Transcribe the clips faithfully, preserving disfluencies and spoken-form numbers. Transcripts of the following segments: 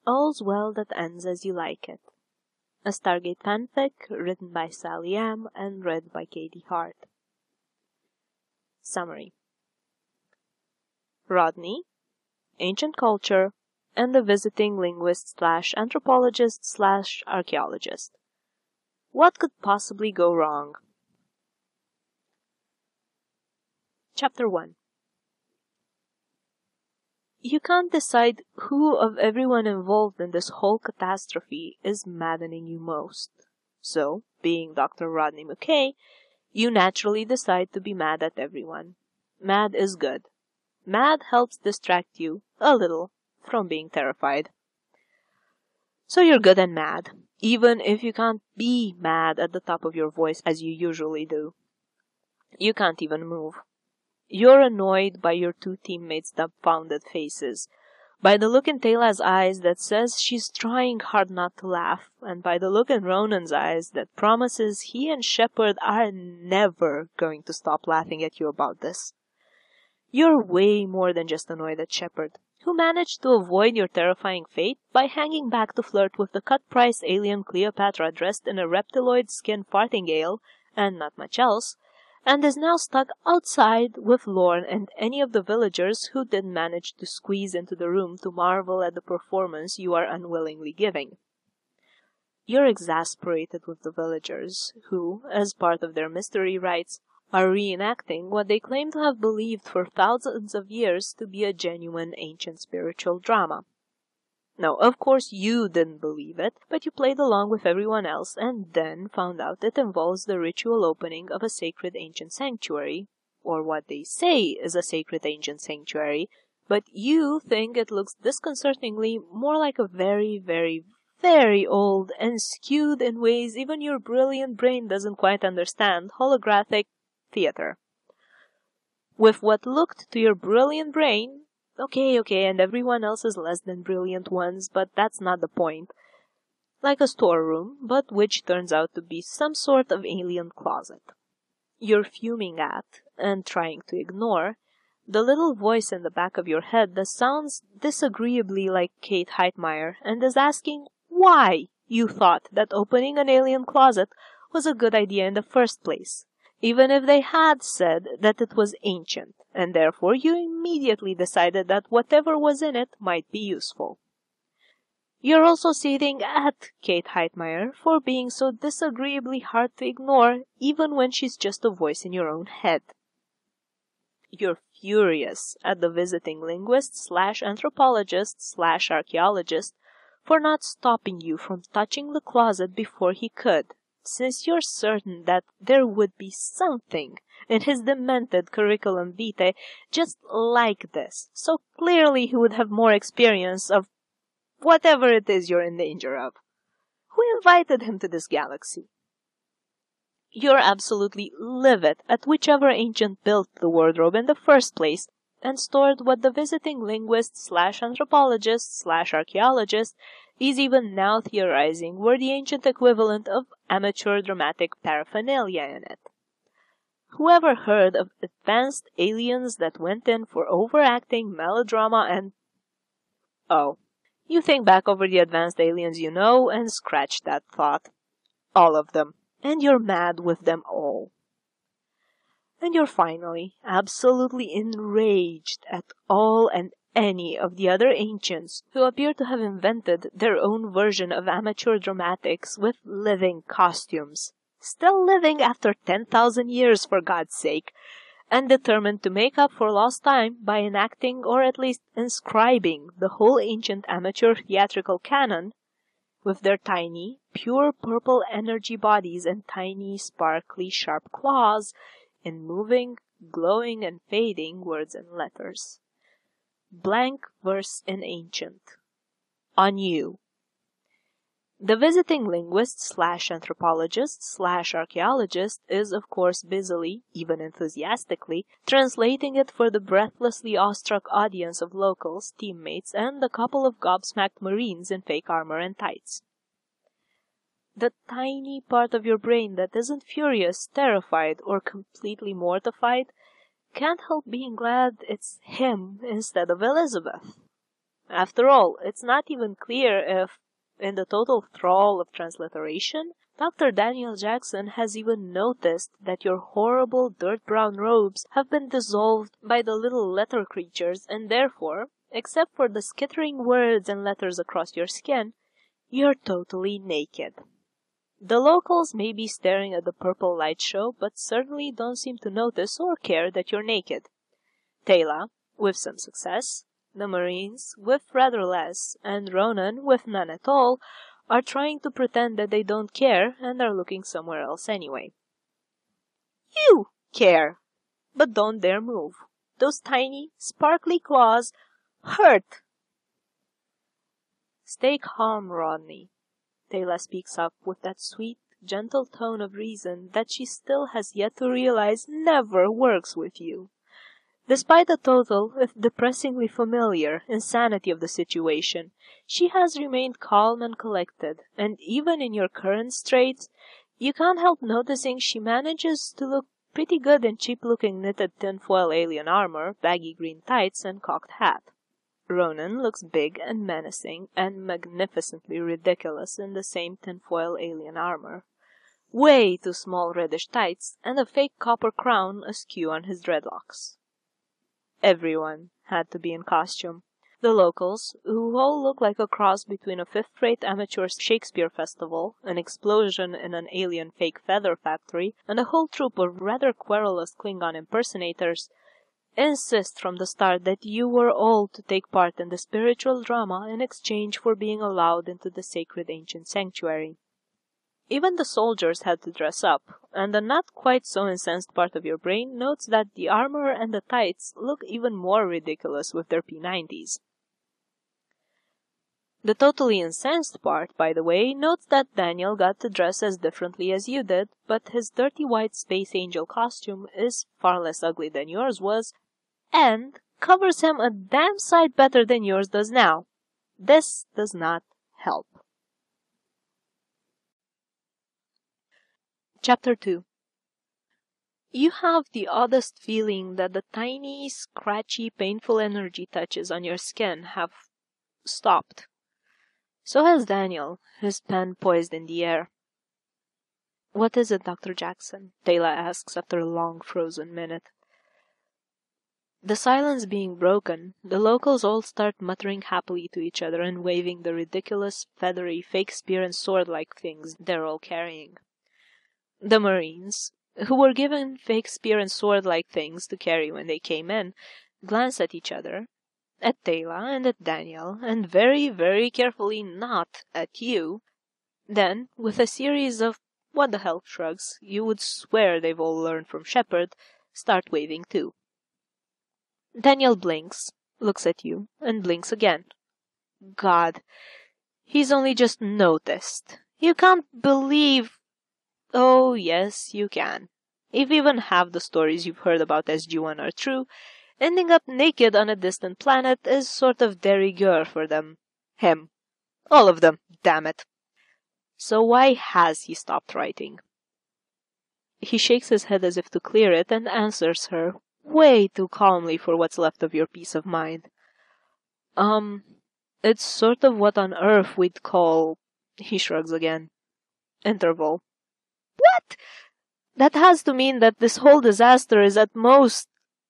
All's Well That Ends As You Like It, a Stargate fanfic written by Sally M. and read by Katie Hart. Summary: Rodney, ancient culture, and the visiting linguist slash anthropologist slash archaeologist. What could possibly go wrong? Chapter one. You can't decide who of everyone involved in this whole catastrophe is maddening you most. So, being Doctor Rodney McKay, you naturally decide to be mad at everyone. Mad is good. Mad helps distract you, a little, from being terrified. So you're good and mad, even if you can't be mad at the top of your voice as you usually do. You can't even move. You're annoyed by your two teammates' dumbfounded faces, by the look in Tayla's eyes that says she's trying hard not to laugh, and by the look in Ronan's eyes that promises he and Shepard are never going to stop laughing at you about this. You're way more than just annoyed at Shepard, who managed to avoid your terrifying fate by hanging back to flirt with the cut-price alien Cleopatra dressed in a reptiloid skin fartingale, and not much else, and is now stuck outside with Lorne and any of the villagers who didn't manage to squeeze into the room to marvel at the performance you are unwillingly giving. You're exasperated with the villagers, who, as part of their mystery rites, are reenacting what they claim to have believed for thousands of years to be a genuine ancient spiritual drama. No, of course you didn't believe it, but you played along with everyone else and then found out it involves the ritual opening of a sacred ancient sanctuary, or what they say is a sacred ancient sanctuary, but you think it looks disconcertingly more like a very, very, very old and skewed in ways even your brilliant brain doesn't quite understand holographic theater. With what looked to your brilliant brain, Okay, okay, and everyone else is less than brilliant ones, but that's not the point. Like a storeroom, but which turns out to be some sort of alien closet. You're fuming at, and trying to ignore, the little voice in the back of your head that sounds disagreeably like Kate Heitmeyer and is asking why you thought that opening an alien closet was a good idea in the first place, even if they had said that it was ancient, and therefore you immediately decided that whatever was in it might be useful. You're also seething at Kate Heitmeyer for being so disagreeably hard to ignore, even when she's just a voice in your own head. You're furious at the visiting linguist slash anthropologist slash archaeologist for not stopping you from touching the closet before he could, since you're certain that there would be something in his demented curriculum vitae just like this, so clearly he would have more experience of whatever it is you're in danger of. Who invited him to this galaxy? You're absolutely livid at whichever ancient built the wardrobe in the first place and stored what the visiting linguist slash anthropologist slash archaeologist is even now theorizing were the ancient equivalent of amateur dramatic paraphernalia in it. Whoever heard of advanced aliens that went in for overacting melodrama and... Oh, you think back over the advanced aliens you know and scratch that thought. All of them. And you're mad with them all. And you're finally absolutely enraged at all and any of the other ancients who appear to have invented their own version of amateur dramatics with living costumes. Still living after ten thousand years, for God's sake, and determined to make up for lost time by enacting or at least inscribing the whole ancient amateur theatrical canon with their tiny, pure purple energy bodies and tiny, sparkly, sharp claws in moving, glowing, and fading words and letters. Blank verse in ancient. On you. The visiting linguist slash anthropologist slash archaeologist is, of course, busily, even enthusiastically, translating it for the breathlessly awestruck audience of locals, teammates, and a couple of gobsmacked marines in fake armor and tights. The tiny part of your brain that isn't furious, terrified, or completely mortified can't help being glad it's him instead of Elizabeth. After all, it's not even clear if, in the total thrall of transliteration, Doctor Daniel Jackson has even noticed that your horrible dirt-brown robes have been dissolved by the little letter creatures, and therefore, except for the skittering words and letters across your skin, you're totally naked. The locals may be staring at the purple light show, but certainly don't seem to notice or care that you're naked. Teyla, with some success, the Marines, with rather less, and Ronan, with none at all, are trying to pretend that they don't care and are looking somewhere else anyway. You care, but don't dare move. Those tiny, sparkly claws hurt. Stay calm, Rodney. Teyla speaks up with that sweet, gentle tone of reason that she still has yet to realize never works with you. Despite the total, if depressingly familiar, insanity of the situation, she has remained calm and collected, and even in your current straits, you can't help noticing she manages to look pretty good in cheap-looking knitted tinfoil alien armor, baggy green tights, and cocked hat. Ronan looks big and menacing and magnificently ridiculous in the same tinfoil alien armor. Way too small reddish tights, and a fake copper crown askew on his dreadlocks. Everyone had to be in costume. The locals, who all look like a cross between a fifth-rate amateur Shakespeare festival, an explosion in an alien fake feather factory, and a whole troop of rather querulous Klingon impersonators, insist from the start that you were all to take part in the spiritual drama in exchange for being allowed into the sacred ancient sanctuary. Even the soldiers had to dress up, and the not quite so incensed part of your brain notes that the armor and the tights look even more ridiculous with their P nineties. The totally incensed part, by the way, notes that Daniel got to dress as differently as you did, but his dirty white Space Angel costume is far less ugly than yours was, and covers him a damn sight better than yours does now. This does not help. Chapter two. You have the oddest feeling that the tiny, scratchy, painful energy touches on your skin have stopped. So has Daniel, his pen poised in the air. "What is it, Doctor Jackson?" Teyla asks after a long frozen minute. The silence being broken, the locals all start muttering happily to each other and waving the ridiculous, feathery, fake spear and sword-like things they're all carrying. The Marines, who were given fake spear and sword-like things to carry when they came in, glance at each other, at Teyla and at Daniel, and very, very carefully not at you. Then, with a series of what the hell shrugs you would swear they've all learned from Shepard, start waving too. Daniel blinks, looks at you, and blinks again. God, he's only just noticed. You can't believe... Oh, yes, you can. If even half the stories you've heard about S G one are true, ending up naked on a distant planet is sort of de rigueur for them. Him. All of them, damn it. So why has he stopped writing? He shakes his head as if to clear it and answers her, way too calmly for what's left of your peace of mind. Um, it's sort of what on earth we'd call... He shrugs again. Interval. What? That has to mean that this whole disaster is at most...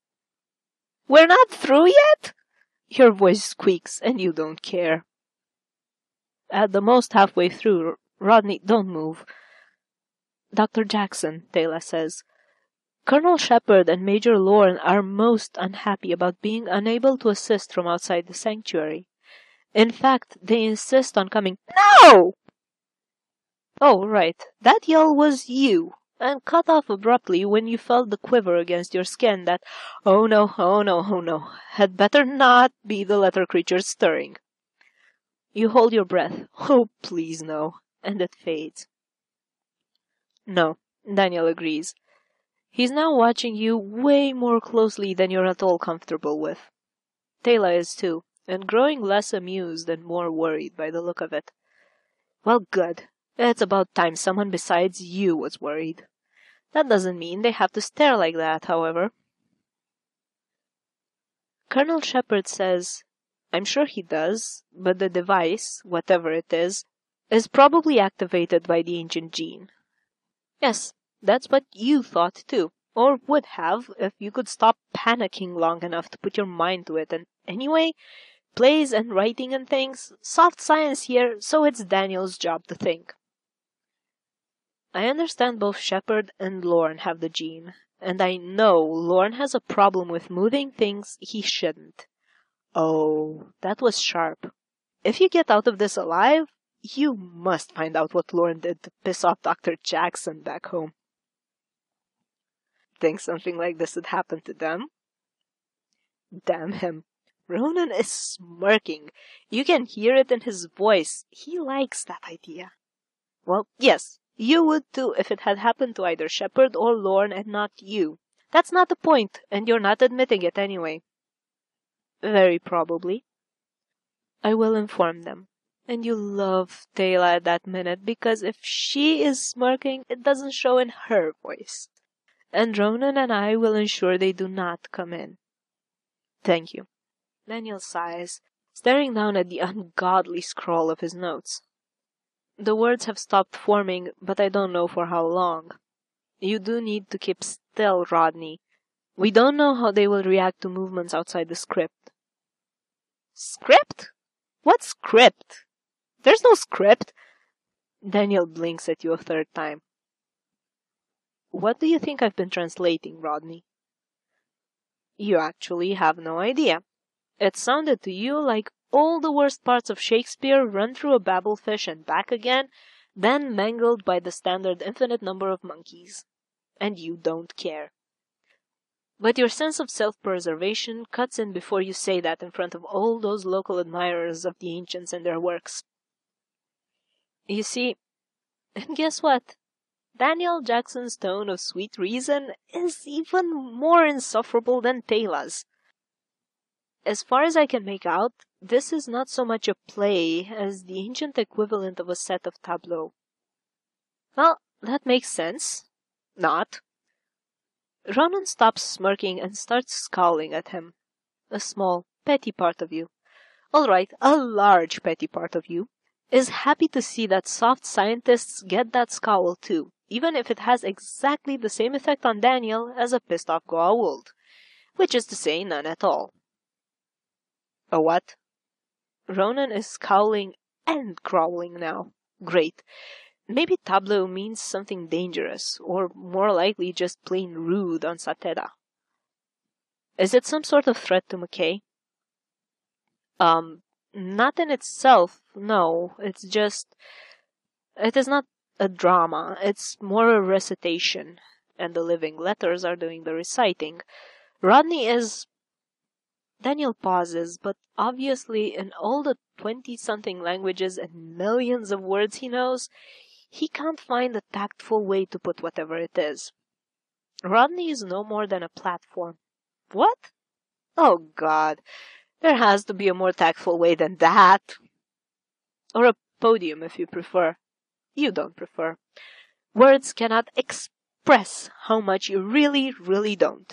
We're not through yet? Your voice squeaks, and you don't care. At the most halfway through. Rodney, don't move. Doctor Jackson, Teyla says. Colonel Shepard and Major Lorne are most unhappy about being unable to assist from outside the sanctuary. In fact, they insist on coming... No! Oh, right. That yell was you, and cut off abruptly when you felt the quiver against your skin that, oh no, oh no, oh no, had better not be the letter creature stirring. You hold your breath. Oh, please no. And it fades. No, Daniel agrees. He's now watching you way more closely than you're at all comfortable with. Teyla is too, and growing less amused and more worried by the look of it. Well, good. It's about time someone besides you was worried. That doesn't mean they have to stare like that, however. Colonel Shepard says, I'm sure he does, but the device, whatever it is, is probably activated by the ancient gene. Yes, that's what you thought too, or would have if you could stop panicking long enough to put your mind to it. And anyway, plays and writing and things, soft science here, so it's Daniel's job to think. I understand both Shepard and Lorne have the gene, and I know Lorne has a problem with moving things he shouldn't. Oh, that was sharp. If you get out of this alive, you must find out what Lorne did to piss off Doctor Jackson back home. Think something like this would happen to them? Damn him. Ronan is smirking. You can hear it in his voice. He likes that idea. Well, yes, you would too if it had happened to either Shepard or Lorne and not you. That's not the point, and you're not admitting it anyway. Very probably. I will inform them. And you love Teyla at that minute, because if she is smirking, it doesn't show in her voice. And Ronan and I will ensure they do not come in. Thank you. Daniel sighs, staring down at the ungodly scrawl of his notes. The words have stopped forming, but I don't know for how long. You do need to keep still, Rodney. We don't know how they will react to movements outside the script. Script? What script? There's no script. Daniel blinks at you a third time. What do you think I've been translating, Rodney? You actually have no idea. It sounded to you like all the worst parts of Shakespeare run through a babblefish and back again, then mangled by the standard infinite number of monkeys. And you don't care. But your sense of self-preservation cuts in before you say that in front of all those local admirers of the ancients and their works. You see, and guess what? Daniel Jackson's tone of sweet reason is even more insufferable than Teyla's. As far as I can make out, this is not so much a play as the ancient equivalent of a set of tableaux. Well, that makes sense. Not. Ronan stops smirking and starts scowling at him. A small, petty part of you, all right, a large petty part of you, is happy to see that soft scientists get that scowl too, even if it has exactly the same effect on Daniel as a pissed-off Goa'uld, which is to say none at all. A what? Ronan is scowling and growling now. Great. Maybe tableau means something dangerous, or more likely just plain rude on Sateda. Is it some sort of threat to McKay? Um, not in itself, no. It's just... It is not a drama. It's more a recitation, and the living letters are doing the reciting. Rodney is... Daniel pauses, but obviously in all the twenty-something languages and millions of words he knows, he can't find a tactful way to put whatever it is. Rodney is no more than a platform. What? Oh, God. There has to be a more tactful way than that. Or a podium, if you prefer. You don't prefer. Words cannot express how much you really, really don't.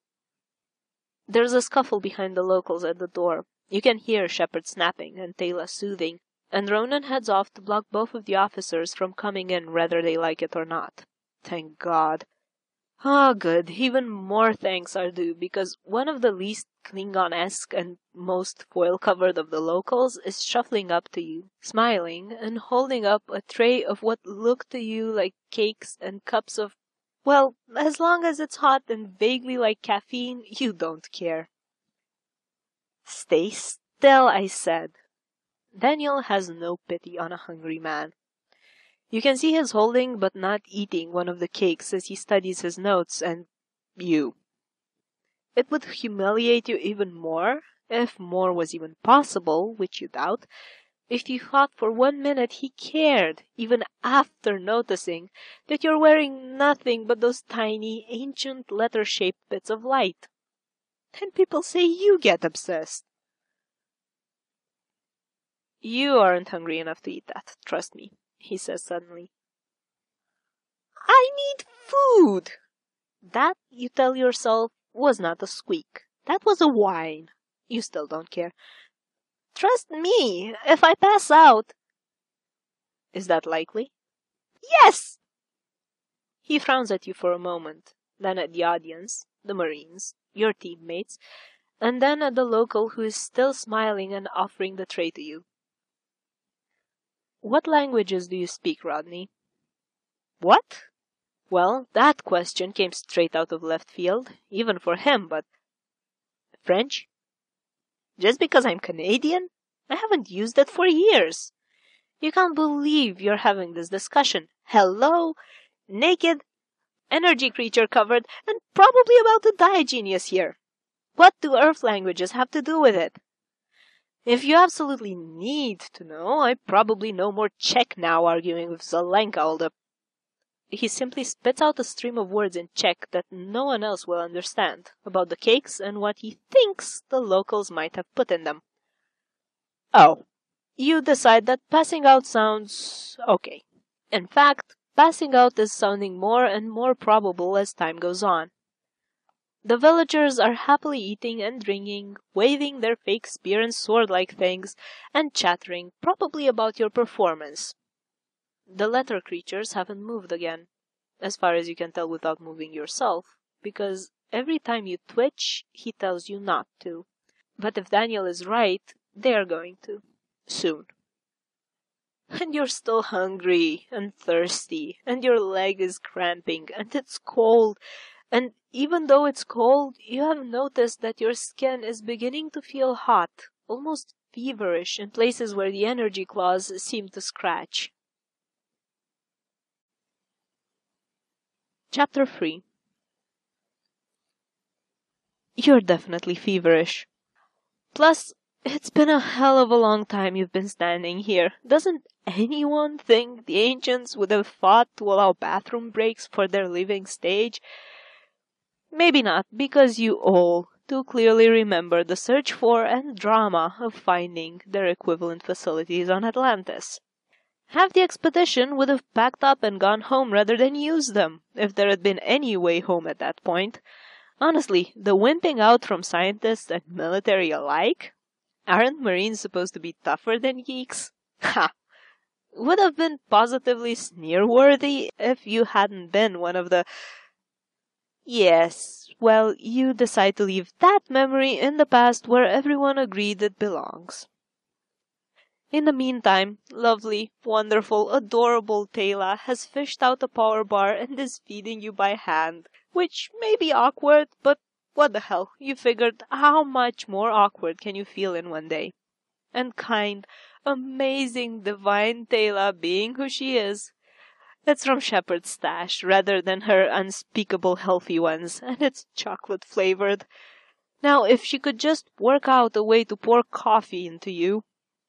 There's a scuffle behind the locals at the door. You can hear Shepard snapping and Teyla soothing, and Ronan heads off to block both of the officers from coming in whether they like it or not. Thank God. Ah, good. Even more thanks are due, because one of the least Klingon-esque and most foil-covered of the locals is shuffling up to you, smiling, and holding up a tray of what look to you like cakes and cups of, well, as long as it's hot and vaguely like caffeine, you don't care. Stay still, I said. Daniel has no pity on a hungry man. You can see he's holding but not eating one of the cakes as he studies his notes, and you. It would humiliate you even more, if more was even possible, which you doubt, if you thought for one minute he cared, even after noticing that you're wearing nothing but those tiny, ancient letter-shaped bits of light. Then people say you get obsessed. You aren't hungry enough to eat that, trust me, he says suddenly. I need food! That, you tell yourself, was not a squeak. That was a whine. You still don't care. Trust me, if I pass out... Is that likely? Yes! He frowns at you for a moment, then at the audience, the Marines, your teammates, and then at the local who is still smiling and offering the tray to you. What languages do you speak, Rodney? What? Well, that question came straight out of left field, even for him, but... French? Just because I'm Canadian? I haven't used it for years. You can't believe you're having this discussion. Hello? Naked? Energy creature covered, and probably about to die genius here. What do Earth languages have to do with it? If you absolutely need to know, I probably know more Czech now arguing with Zelenka all the... He simply spits out a stream of words in Czech that no one else will understand, about the cakes and what he thinks the locals might have put in them. Oh, you decide that passing out sounds okay. In fact, passing out is sounding more and more probable as time goes on. The villagers are happily eating and drinking, waving their fake spear and sword-like things, and chattering, probably about your performance. The letter creatures haven't moved again, as far as you can tell without moving yourself, because every time you twitch, he tells you not to. But if Daniel is right, they are going to. Soon. And you're still hungry and thirsty, and your leg is cramping, and it's cold, and even though it's cold, you have noticed that your skin is beginning to feel hot, almost feverish in places where the energy claws seem to scratch. Chapter three. You're definitely feverish. Plus, it's been a hell of a long time you've been standing here. Doesn't anyone think the ancients would have fought to allow bathroom breaks for their living stage? Maybe not, because you all too clearly remember the search for and drama of finding their equivalent facilities on Atlantis. Half the expedition would have packed up and gone home rather than use them, if there had been any way home at that point. Honestly, the wimping out from scientists and military alike? Aren't Marines supposed to be tougher than geeks? Ha! Would have been positively sneer-worthy if you hadn't been one of the... Yes, well, you decide to leave that memory in the past where everyone agreed it belongs. In the meantime, lovely, wonderful, adorable Taylor has fished out a power bar and is feeding you by hand, which may be awkward, but what the hell, you figured how much more awkward can you feel in one day? And kind, amazing, divine Taylor being who she is. It's from Shepard's stash rather than her unspeakable healthy ones, and it's chocolate flavored. Now, if she could just work out a way to pour coffee into you.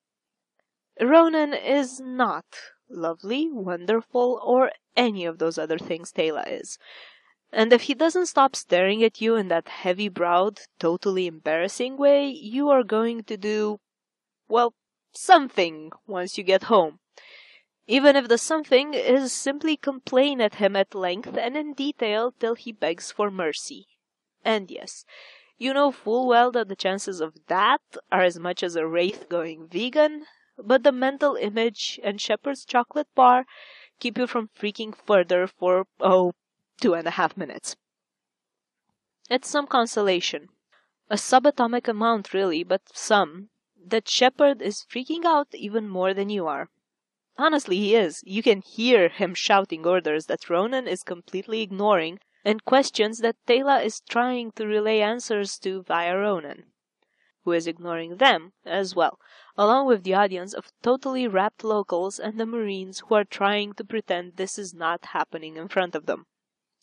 Ronan is not lovely, wonderful, or any of those other things Taylor is. And if he doesn't stop staring at you in that heavy-browed, totally embarrassing way, you are going to do, well, something once you get home. Even if the something is simply complain at him at length and in detail till he begs for mercy. And yes, you know full well that the chances of that are as much as a wraith going vegan, but the mental image and Shepard's chocolate bar keep you from freaking further for, oh, two and a half minutes. It's some consolation. A subatomic amount, really, but some, that Shepard is freaking out even more than you are. Honestly, he is. You can hear him shouting orders that Ronan is completely ignoring, and questions that Taylor is trying to relay answers to via Ronan, who is ignoring them as well, along with the audience of totally rapt locals and the Marines who are trying to pretend this is not happening in front of them.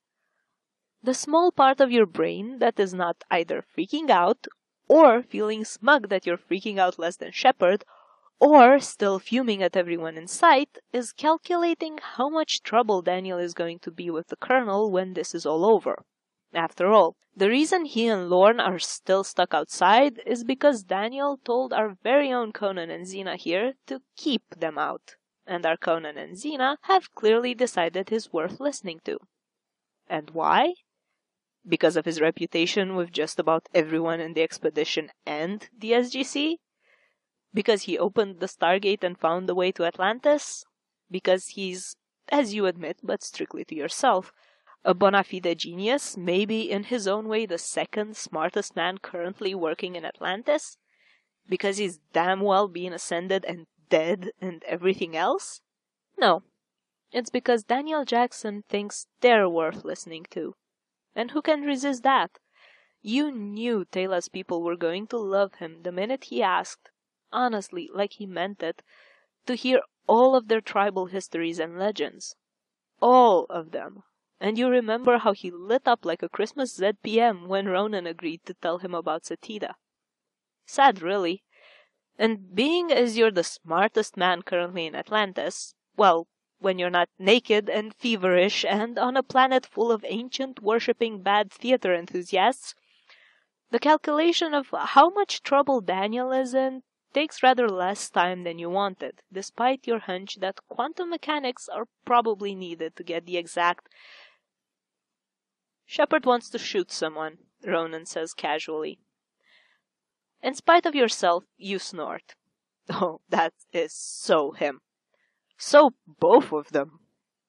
The small part of your brain that is not either freaking out, or feeling smug that you're freaking out less than Shepard, or still fuming at everyone in sight, is calculating how much trouble Daniel is going to be with the Colonel when this is all over. After all, the reason he and Lorne are still stuck outside is because Daniel told our very own Conan and Xena here to keep them out, and our Conan and Xena have clearly decided he's worth listening to. And why? Because of his reputation with just about everyone in the expedition and the S G C? Because he opened the Stargate and found the way to Atlantis? Because he's, as you admit, but strictly to yourself, a bona fide genius, maybe in his own way the second smartest man currently working in Atlantis? Because he's damn well being ascended and dead and everything else? No. It's because Daniel Jackson thinks they're worth listening to. And who can resist that? You knew Teyla's people were going to love him the minute he asked, honestly, like he meant it, to hear all of their tribal histories and legends. All of them. And you remember how he lit up like a Christmas Z P M when Ronan agreed to tell him about Satida. Sad, really. And being as you're the smartest man currently in Atlantis, well, when you're not naked and feverish and on a planet full of ancient worshipping bad theater enthusiasts, the calculation of how much trouble Daniel is in takes rather less time than you wanted, despite your hunch that quantum mechanics are probably needed to get the exact... Shepard wants to shoot someone, Ronan says casually. In spite of yourself, you snort. Oh, that is so him. So both of them.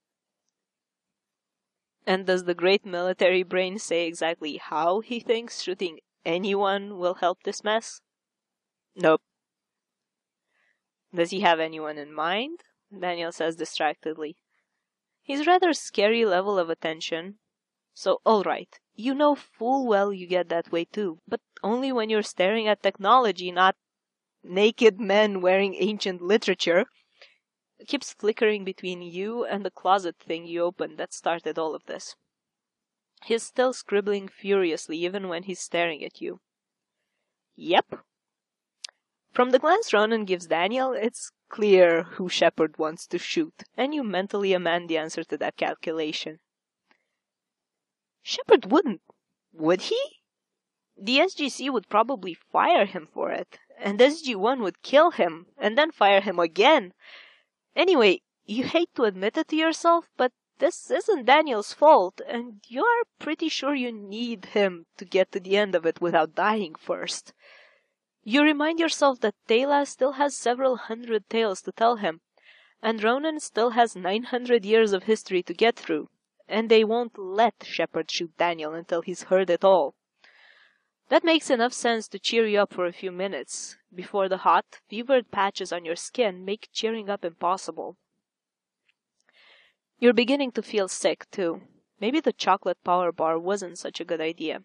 And does the great military brain say exactly how he thinks shooting anyone will help this mess? Nope. Does he have anyone in mind? Daniel says distractedly. He's rather scary level of attention. So, alright, you know full well you get that way too, but only when you're staring at technology, not naked men wearing ancient literature. It keeps flickering between you and the closet thing you opened that started all of this. He's still scribbling furiously even when he's staring at you. Yep. From the glance Ronan gives Daniel, it's clear who Shepard wants to shoot, and you mentally amend the answer to that calculation. Shepard wouldn't, would he? The S G C would probably fire him for it, and S G one would kill him, and then fire him again. Anyway, you hate to admit it to yourself, but this isn't Daniel's fault, and you're pretty sure you need him to get to the end of it without dying first. You remind yourself that Teyla still has several hundred tales to tell him, and Ronan still has nine hundred years of history to get through, and they won't let Shepard shoot Daniel until he's heard it all. That makes enough sense to cheer you up for a few minutes, before the hot, fevered patches on your skin make cheering up impossible. You're beginning to feel sick, too. Maybe the chocolate power bar wasn't such a good idea.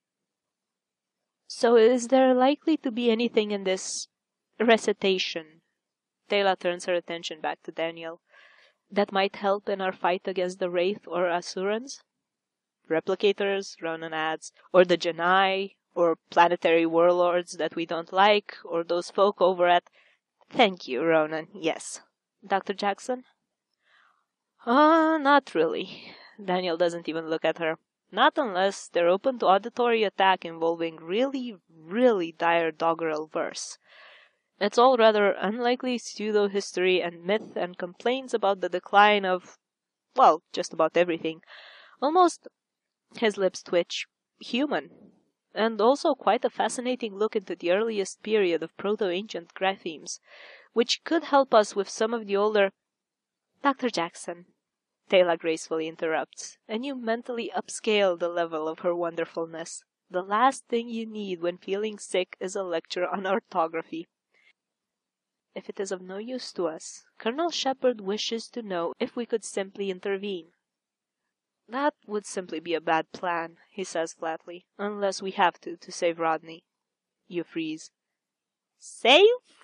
So is there likely to be anything in this recitation? Teyla turns her attention back to Daniel. That might help in our fight against the Wraith or Asurans? Replicators, Ronan adds, or the Janai, or planetary warlords that we don't like, or those folk over at... Thank you, Ronan, yes. Doctor Jackson? Ah, uh, not really. Daniel doesn't even look at her. Not unless they're open to auditory attack involving really, really dire doggerel verse. It's all rather unlikely pseudo-history and myth and complaints about the decline of, well, just about everything. Almost, his lips twitch, human. And also quite a fascinating look into the earliest period of proto-ancient graphemes, which could help us with some of the older... Doctor Jackson, Teyla gracefully interrupts, and you mentally upscale the level of her wonderfulness. The last thing you need when feeling sick is a lecture on orthography. If it is of no use to us, Colonel Shepard wishes to know if we could simply intervene. That would simply be a bad plan, he says flatly, unless we have to, to save Rodney. You freeze. Save?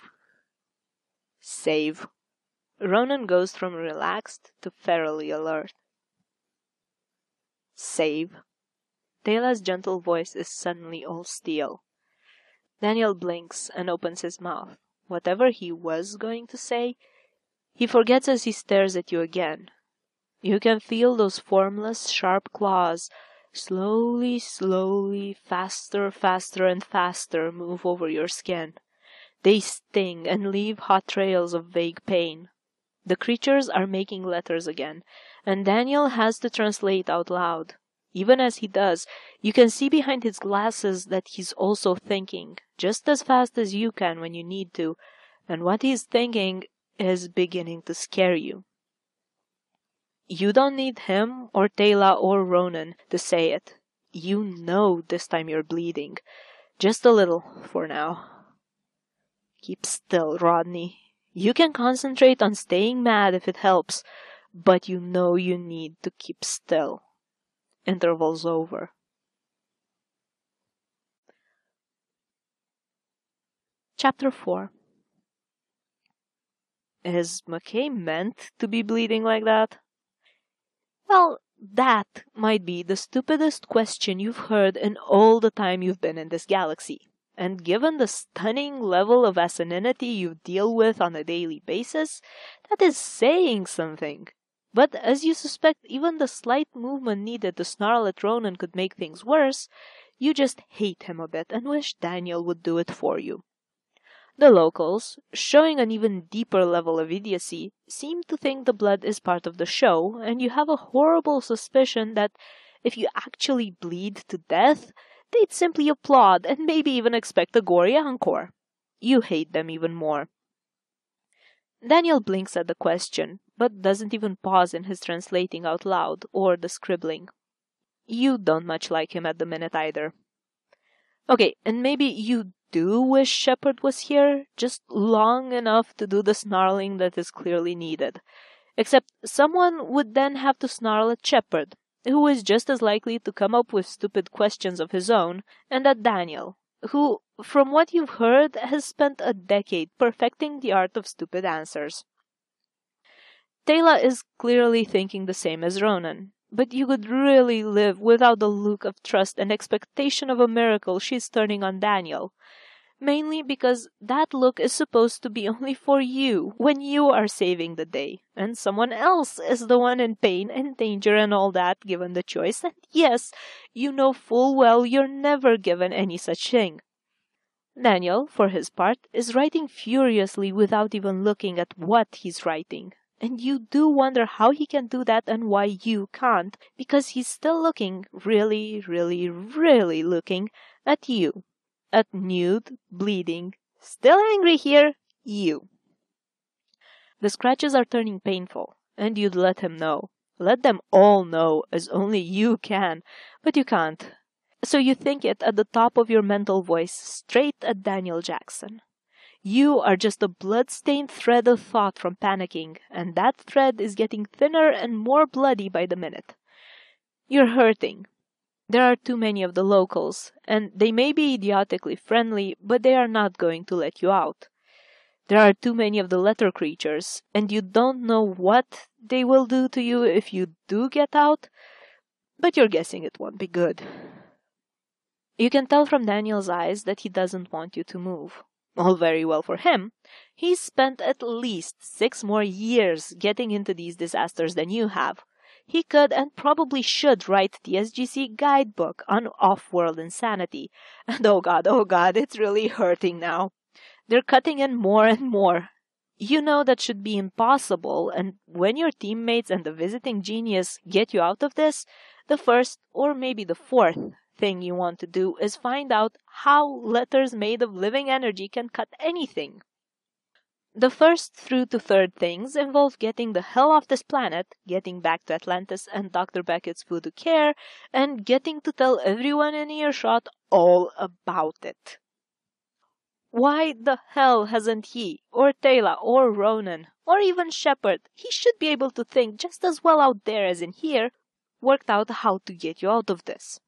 Save. Ronan goes from relaxed to ferally alert. Save. Teyla's gentle voice is suddenly all steel. Daniel blinks and opens his mouth. Whatever he was going to say, he forgets as he stares at you again. You can feel those formless, sharp claws slowly, slowly, faster, faster, and faster move over your skin. They sting and leave hot trails of vague pain. The creatures are making letters again, and Daniel has to translate out loud. Even as he does, you can see behind his glasses that he's also thinking, just as fast as you can when you need to, and what he's thinking is beginning to scare you. You don't need him or Taylor or Ronan to say it. You know this time you're bleeding. Just a little, for now. Keep still, Rodney. You can concentrate on staying mad if it helps, but you know you need to keep still. Interval's over. Chapter four. Is McKay meant to be bleeding like that? Well, that might be the stupidest question you've heard in all the time you've been in this galaxy. And given the stunning level of asininity you deal with on a daily basis, that is saying something. But as you suspect even the slight movement needed to snarl at Ronan could make things worse, you just hate him a bit and wish Daniel would do it for you. The locals, showing an even deeper level of idiocy, seem to think the blood is part of the show, and you have a horrible suspicion that if you actually bleed to death, they'd simply applaud and maybe even expect a gory encore. You hate them even more. Daniel blinks at the question, but doesn't even pause in his translating out loud or the scribbling. You don't much like him at the minute either. Okay, and maybe you do wish Shepard was here, just long enough to do the snarling that is clearly needed. Except someone would then have to snarl at Shepard, who is just as likely to come up with stupid questions of his own, and at Daniel, who, from what you've heard, has spent a decade perfecting the art of stupid answers. Taylor is clearly thinking the same as Ronan, but you could really live without the look of trust and expectation of a miracle she's turning on Daniel. Mainly because that look is supposed to be only for you when you are saving the day, and someone else is the one in pain and danger and all that given the choice, and yes, you know full well you're never given any such thing. Daniel, for his part, is writing furiously without even looking at what he's writing. And you do wonder how he can do that and why you can't, because he's still looking, really, really, really looking at you. At nude, bleeding, still angry here, you. The scratches are turning painful, and you'd let him know. Let them all know, as only you can, but you can't. So you think it at the top of your mental voice, straight at Daniel Jackson. You are just a blood-stained thread of thought from panicking, and that thread is getting thinner and more bloody by the minute. You're hurting. There are too many of the locals, and they may be idiotically friendly, but they are not going to let you out. There are too many of the letter creatures, and you don't know what they will do to you if you do get out, but you're guessing it won't be good. You can tell from Daniel's eyes that he doesn't want you to move. All very well for him. He's spent at least six more years getting into these disasters than you have. He could and probably should write the S G C guidebook on off-world insanity. And oh god, oh god, it's really hurting now. They're cutting in more and more. You know that should be impossible, and when your teammates and the visiting genius get you out of this, the first, or maybe the fourth, thing you want to do is find out how letters made of living energy can cut anything. The first through to third things involve getting the hell off this planet, getting back to Atlantis and Doctor Beckett's voodoo care, and getting to tell everyone in earshot all about it. Why the hell hasn't he, or Taylor, or Ronan, or even Shepard, he should be able to think just as well out there as in here, worked out how to get you out of this?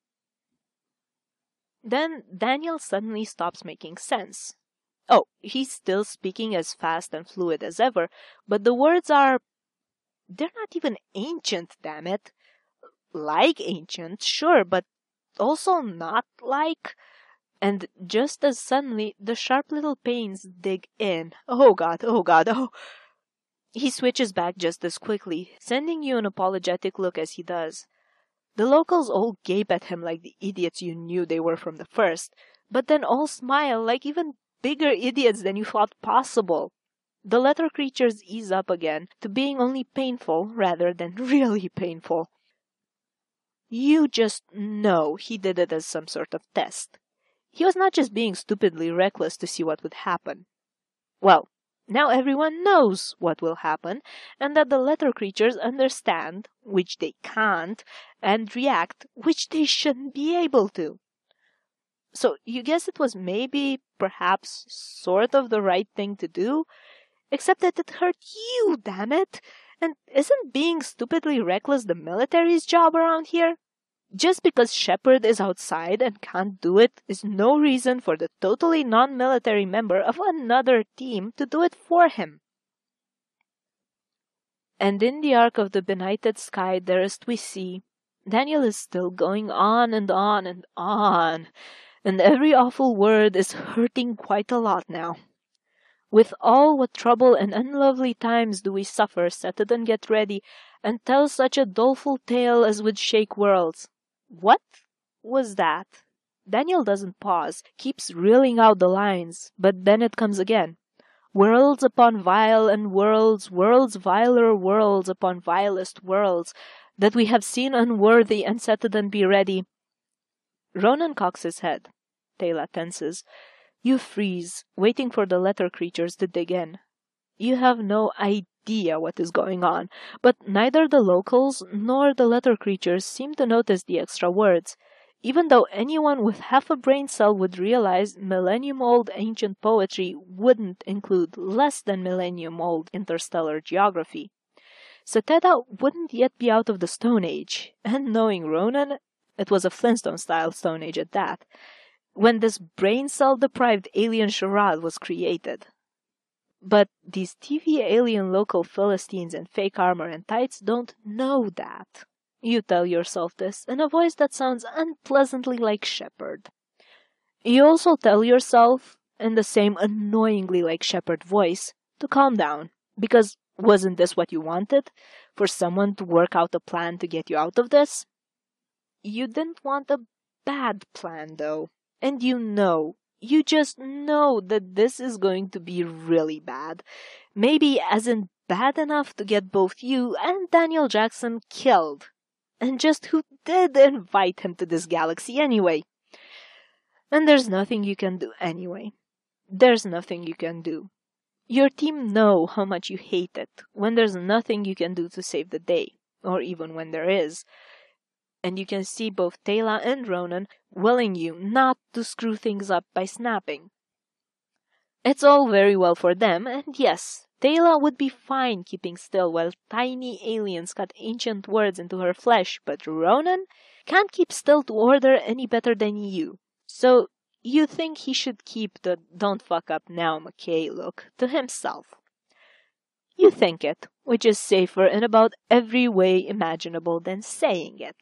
Then Daniel suddenly stops making sense. Oh, he's still speaking as fast and fluid as ever, but the words are... they're not even ancient, damn it. Like ancient, sure, but also not like... And just as suddenly, the sharp little pains dig in. Oh god, oh god, oh... He switches back just as quickly, sending you an apologetic look as he does. The locals all gape at him like the idiots you knew they were from the first, but then all smile like even bigger idiots than you thought possible. The letter creatures ease up again to being only painful rather than really painful. You just know he did it as some sort of test. He was not just being stupidly reckless to see what would happen. Well, now everyone knows what will happen, and that the letter creatures understand, which they can't, and react, which they shouldn't be able to. So you guess it was maybe, perhaps, sort of the right thing to do? Except that it hurt you, damn it! And isn't being stupidly reckless the military's job around here? Just because Shepard is outside and can't do it is no reason for the totally non-military member of another team to do it for him. And in the arc of the benighted sky dearest we see, Daniel is still going on and on and on, and every awful word is hurting quite a lot now. With all what trouble and unlovely times do we suffer, Setadan get ready, and tell such a doleful tale as would shake worlds. What was that? Daniel doesn't pause, keeps reeling out the lines, but then it comes again. Worlds upon vile and worlds, worlds viler worlds upon vilest worlds, that we have seen unworthy, and Setadan be ready. Ronan cocks his head. Teyla tenses. You freeze, waiting for the letter creatures to dig in. You have no idea what is going on, but neither the locals nor the letter creatures seem to notice the extra words, even though anyone with half a brain cell would realize millennium-old ancient poetry wouldn't include less than millennium-old interstellar geography. Seteda wouldn't yet be out of the Stone Age, and knowing Ronan, it was a Flintstone-style Stone Age at that, when this brain cell-deprived alien charade was created. But these T V alien local Philistines in fake armor and tights don't know that. You tell yourself this in a voice that sounds unpleasantly like Shepard. You also tell yourself, in the same annoyingly like Shepard voice, to calm down, because wasn't this what you wanted? For someone to work out a plan to get you out of this? You didn't want a bad plan, though. And you know, you just know that this is going to be really bad. Maybe as in bad enough to get both you and Daniel Jackson killed. And just who did invite him to this galaxy anyway? And there's nothing you can do anyway. There's nothing you can do. Your team know how much you hate it when there's nothing you can do to save the day, or even when there is. And you can see both Teyla and Ronan willing you not to screw things up by snapping. It's all very well for them, and yes, Teyla would be fine keeping still while tiny aliens cut ancient words into her flesh, but Ronan can't keep still to order any better than you. So you think he should keep the don't fuck up now, McKay look to himself. You think it, which is safer in about every way imaginable than saying it.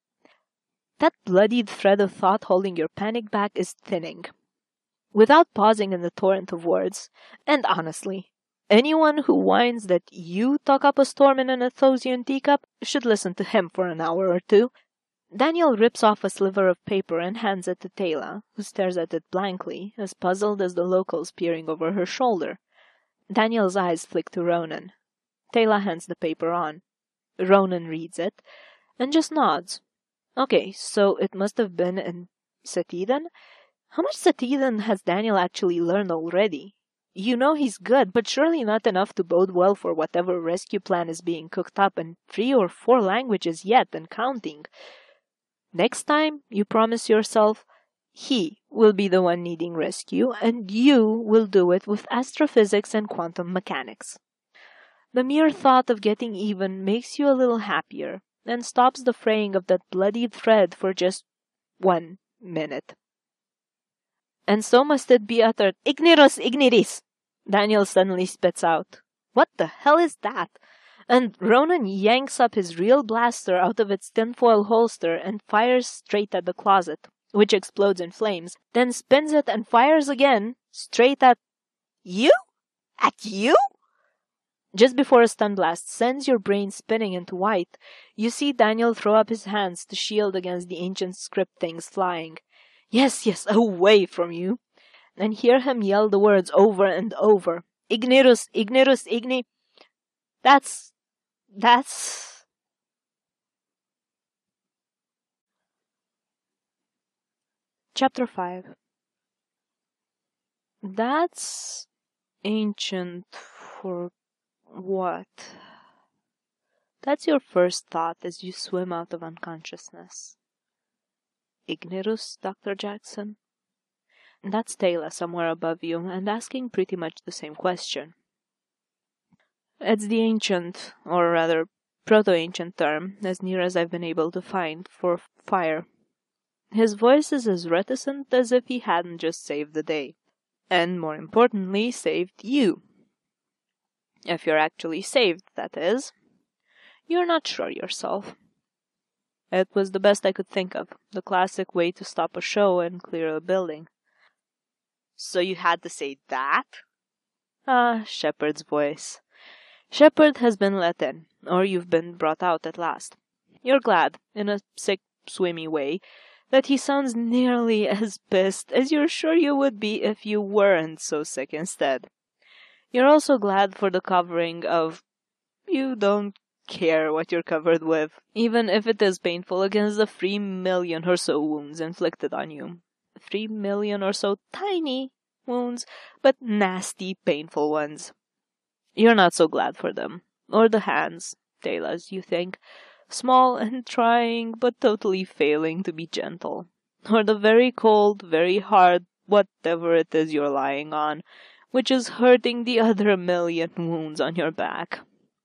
That bloodied thread of thought holding your panic back is thinning. Without pausing in the torrent of words, and honestly, anyone who whines that you talk up a storm in an Athosian teacup should listen to him for an hour or two. Daniel rips off a sliver of paper and hands it to Teyla, who stares at it blankly, as puzzled as the locals peering over her shoulder. Daniel's eyes flick to Ronan. Teyla hands the paper on. Ronan reads it, and just nods. Okay, so it must have been in Setadan? How much Setadan has Daniel actually learned already? You know he's good, but surely not enough to bode well for whatever rescue plan is being cooked up in three or four languages yet and counting. Next time, you promise yourself, he will be the one needing rescue, and you will do it with astrophysics and quantum mechanics. The mere thought of getting even makes you a little happier, and stops the fraying of that bloody thread for just one minute. And so must it be uttered, Igniros igniris! Daniel suddenly spits out. What the hell is that? And Ronan yanks up his real blaster out of its tinfoil holster and fires straight at the closet, which explodes in flames, then spins it and fires again, straight at... You? At you? Just before a stun blast sends your brain spinning into white, you see Daniel throw up his hands to shield against the ancient script things flying. Yes, yes, away from you! And hear him yell the words over and over. Ignerus, Ignerus, Igni... That's... that's... Chapter five. That's... Ancient for what? That's your first thought as you swim out of unconsciousness. Ignerus, Doctor Jackson? That's Taylor somewhere above you, and asking pretty much the same question. It's the ancient, or rather, proto-ancient term, as near as I've been able to find, for fire. His voice is as reticent as if he hadn't just saved the day. And, more importantly, saved you. If you're actually saved, that is. You're not sure yourself. It was the best I could think of, the classic way to stop a show and clear a building. So you had to say that? Ah, Shepard's voice. Shepard has been let in, or you've been brought out at last. You're glad, in a sick, swimmy way, that he sounds nearly as pissed as you're sure you would be if you weren't so sick instead. You're also glad for the covering of... You don't care what you're covered with, even if it is painful against the three million or so wounds inflicted on you. Three million or so tiny wounds, but nasty, painful ones. You're not so glad for them. Or the hands, Taylor's, you think. Small and trying, but totally failing to be gentle. Or the very cold, very hard, whatever it is you're lying on, which is hurting the other million wounds on your back.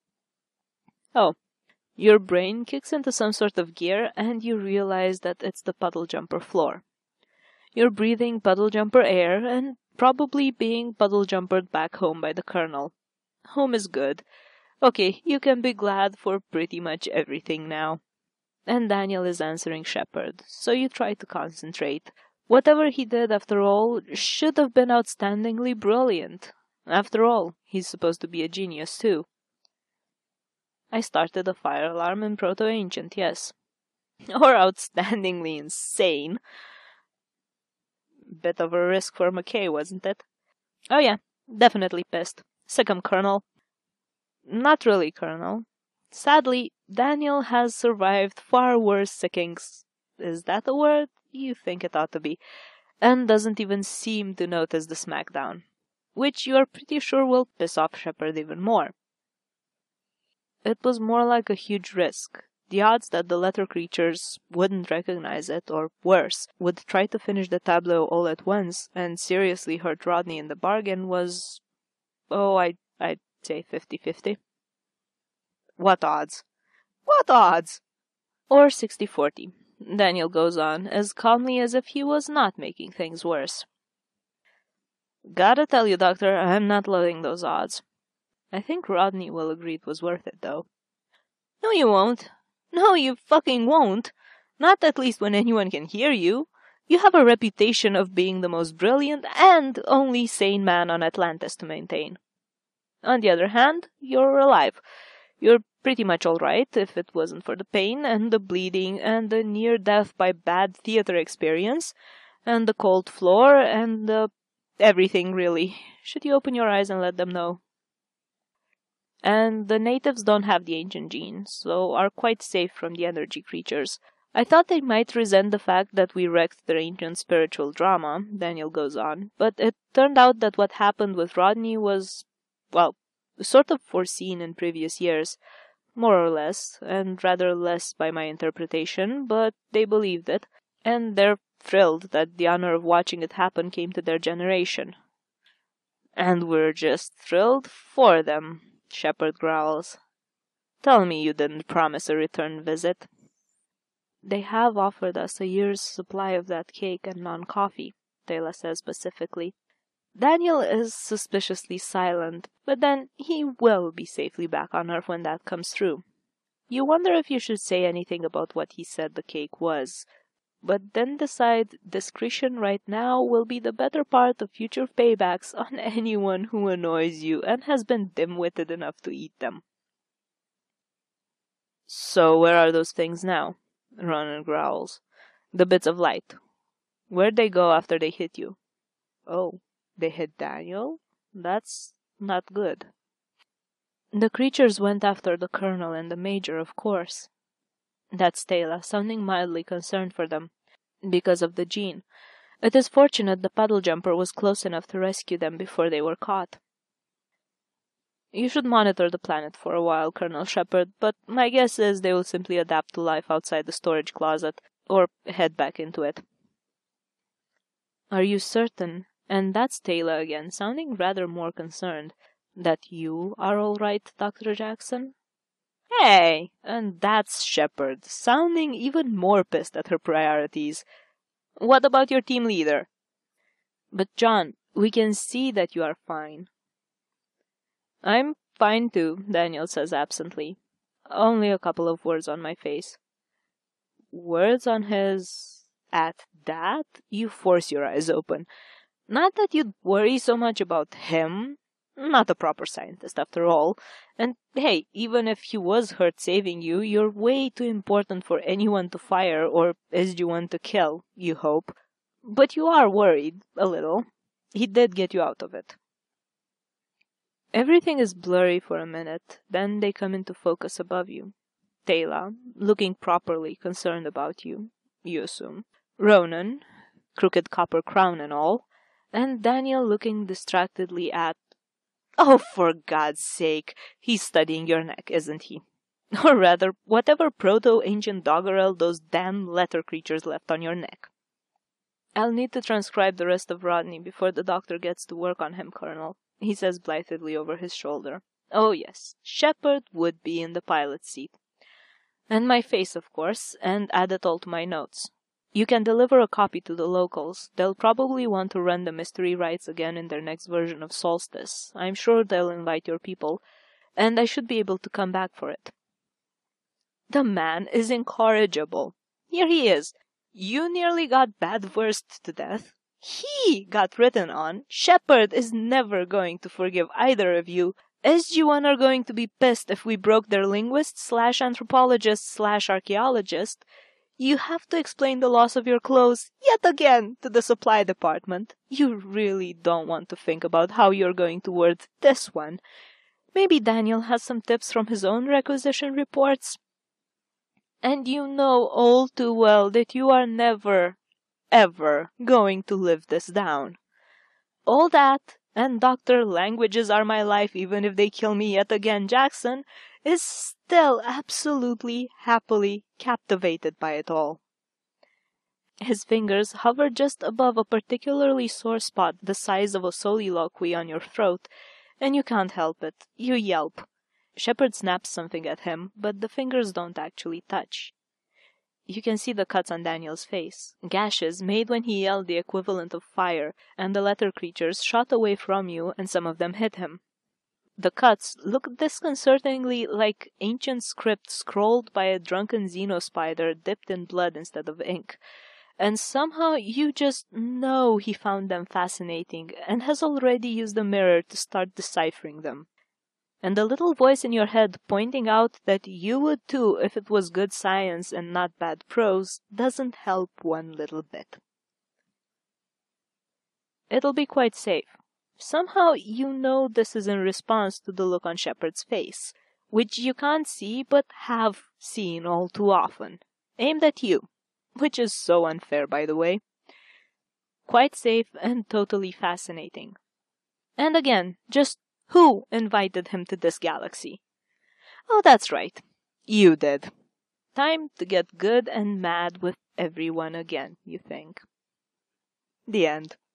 Oh, your brain kicks into some sort of gear, and you realize that it's the puddle jumper floor. You're breathing puddle jumper air, and probably being puddle jumpered back home by the Colonel. Home is good. Okay, you can be glad for pretty much everything now. And Daniel is answering Shepard, so you try to concentrate. Whatever he did, after all, should have been outstandingly brilliant. After all, he's supposed to be a genius, too. I started a fire alarm in Proto-Ancient, yes. Or outstandingly insane. Bit of a risk for McKay, wasn't it? Oh yeah, definitely pissed. Sick 'em, Colonel. Not really, Colonel. Sadly, Daniel has survived far worse sickings. Is that a word? You think it ought to be. And doesn't even seem to notice the smackdown. Which you're pretty sure will piss off Shepard even more. It was more like a huge risk. The odds that the letter creatures wouldn't recognize it, or worse, would try to finish the tableau all at once, and seriously hurt Rodney in the bargain, was... Oh, I, I'd say fifty-fifty. What odds? What odds? Or sixty forty. Daniel goes on, as calmly as if he was not making things worse. Gotta tell you, Doctor, I'm not loving those odds. I think Rodney will agree it was worth it, though. No, you won't. No, you fucking won't. Not at least when anyone can hear you. You have a reputation of being the most brilliant and only sane man on Atlantis to maintain. On the other hand, you're alive. You're pretty much all right if it wasn't for the pain and the bleeding and the near-death by bad theater experience and the cold floor and the... everything, really. Should you open your eyes and let them know? And the natives don't have the ancient gene, so are quite safe from the energy creatures. I thought they might resent the fact that we wrecked their ancient spiritual drama, Daniel goes on, but it turned out that what happened with Rodney was, well, sort of foreseen in previous years, more or less, and rather less by my interpretation, but they believed it, and they're thrilled that the honor of watching it happen came to their generation. And we're just thrilled for them. Shepard growls. Tell me you didn't promise a return visit. They have offered us a year's supply of that cake and non-coffee, Taylor says specifically. Daniel is suspiciously silent, but then he will be safely back on Earth when that comes through. You wonder if you should say anything about what he said the cake was, but then decide discretion right now will be the better part of future paybacks on anyone who annoys you and has been dim-witted enough to eat them. So where are those things now? Ronan growls. The bits of light. Where'd they go after they hit you? Oh, they hit Daniel? That's not good. The creatures went after the Colonel and the Major, of course. That's Taylor, sounding mildly concerned for them. Because of the gene. It is fortunate the puddle jumper was close enough to rescue them before they were caught. You should monitor the planet for a while, Colonel Shepard, but my guess is they will simply adapt to life outside the storage closet, or head back into it. Are you certain? And that's Taylor again, sounding rather more concerned. That you are all right, Doctor Jackson? Hey! And that's Shepard, sounding even more pissed at her priorities. What about your team leader? But John, we can see that you are fine. I'm fine too, Daniel says absently. Only a couple of words on my face. Words on his... At that, you force your eyes open. Not that you'd worry so much about him. Not a proper scientist, after all. And hey, even if he was hurt saving you, you're way too important for anyone to fire or S G one to kill, you hope. But you are worried, a little. He did get you out of it. Everything is blurry for a minute, then they come into focus above you. Taylor, looking properly concerned about you, you assume. Ronan, crooked copper crown and all. And Daniel looking distractedly at... Oh, for God's sake, he's studying your neck, isn't he? Or rather, whatever proto-ancient doggerel those damn letter creatures left on your neck. I'll need to transcribe the rest of Rodney before the doctor gets to work on him, Colonel, he says blithely over his shoulder. Oh yes, Shepard would be in the pilot's seat. And my face, of course, and add it all to my notes. You can deliver a copy to the locals. They'll probably want to run the mystery rites again in their next version of Solstice. I'm sure they'll invite your people, and I should be able to come back for it. The man is incorrigible. Here he is. You nearly got bad-versed to death. He got written on. Shepard is never going to forgive either of you. S G one are going to be pissed if we broke their linguist slash anthropologist slash archaeologist. You have to explain the loss of your clothes yet again to the supply department. You really don't want to think about how you're going to word this one. Maybe Daniel has some tips from his own requisition reports. And you know all too well that you are never, ever going to live this down. All that, and Doctor Languages are my life even if they kill me yet again, Jackson, is still absolutely, happily captivated by it all. His fingers hover just above a particularly sore spot the size of a soliloquy on your throat, and you can't help it. You yelp. Shepard snaps something at him, but the fingers don't actually touch. You can see the cuts on Daniel's face, gashes made when he yelled the equivalent of fire, and the letter creatures shot away from you and some of them hit him. The cuts look disconcertingly like ancient script scrolled by a drunken xenospider dipped in blood instead of ink, and somehow you just know he found them fascinating and has already used a mirror to start deciphering them. And the little voice in your head pointing out that you would too if it was good science and not bad prose doesn't help one little bit. It'll be quite safe. Somehow you know this is in response to the look on Shepard's face, which you can't see but have seen all too often, aimed at you, which is so unfair, by the way. Quite safe and totally fascinating. And again, just who invited him to this galaxy? Oh, that's right. You did. Time to get good and mad with everyone again, you think. The end.